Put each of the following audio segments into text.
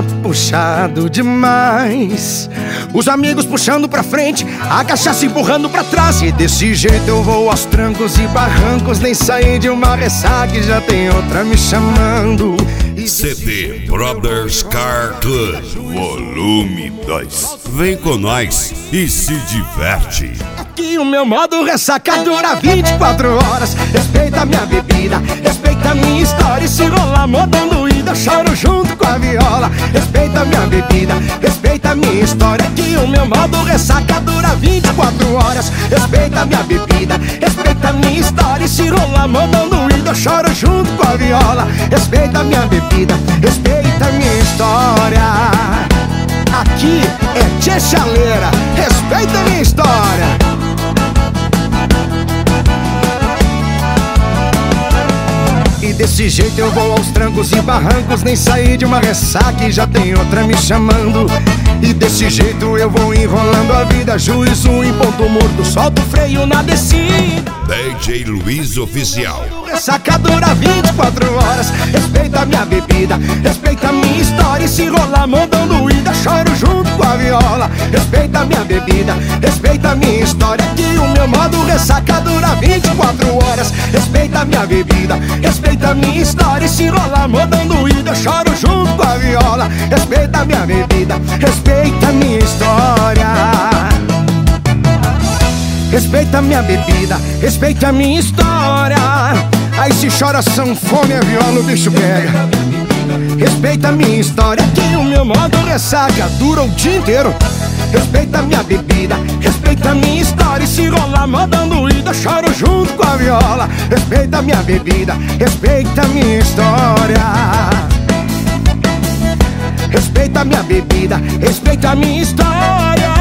tá puxado demais. Os amigos puxando pra frente, a cachaça empurrando pra trás. E desse jeito eu vou aos trancos e barrancos. Nem saí de uma ressaca e já tem outra me chamando. CD Brothers Car Club Volume 2. Vem com nós e se diverte. Aqui o meu modo ressaca dura 24 horas. Respeita a minha bebida, respeita a minha história. E se rolar modando ida, eu choro junto com a viola. Respeita a minha bebida, respeita a minha história. Aqui o meu modo ressaca dura 24 horas. Respeita a minha bebida, respeita a minha história. E se rolar modando ida, eu choro junto com a viola. Respeita a minha bebida, respeita a minha história. Aqui é Tchê Chaleira, respeita a minha história. E desse jeito eu vou aos trancos e barrancos. Nem saí de uma ressaca e já tem outra me chamando. E desse jeito eu vou enrolando a vida. Juízo em ponto morto, solto o freio na descida. DJ Luiz Oficial. Ressaca dura 24 horas. Respeita a minha bebida, respeita a minha história. E se rolar mandando ida, choro junto com a viola. Respeita a minha bebida, respeita a minha história. Que o meu modo ressaca dura 24 horas. Respeita a minha bebida, respeita a minha história. E se rolar mandando ida, eu choro junto com a viola. Respeita a minha bebida, respeita a minha história. Respeita a minha bebida, respeita a minha história. Aí se chora sanfona e a viola o bicho pega. Respeita a minha história, que o meu modo ressaca dura o dia inteiro. Respeita a minha bebida, respeita a minha história. E se rolar mandando ida, eu choro junto com a viola. Respeita a minha bebida, respeita a minha história. Respeita a minha bebida, respeita a minha história.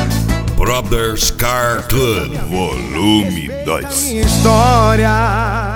Brothers Car Club Volume 2. História.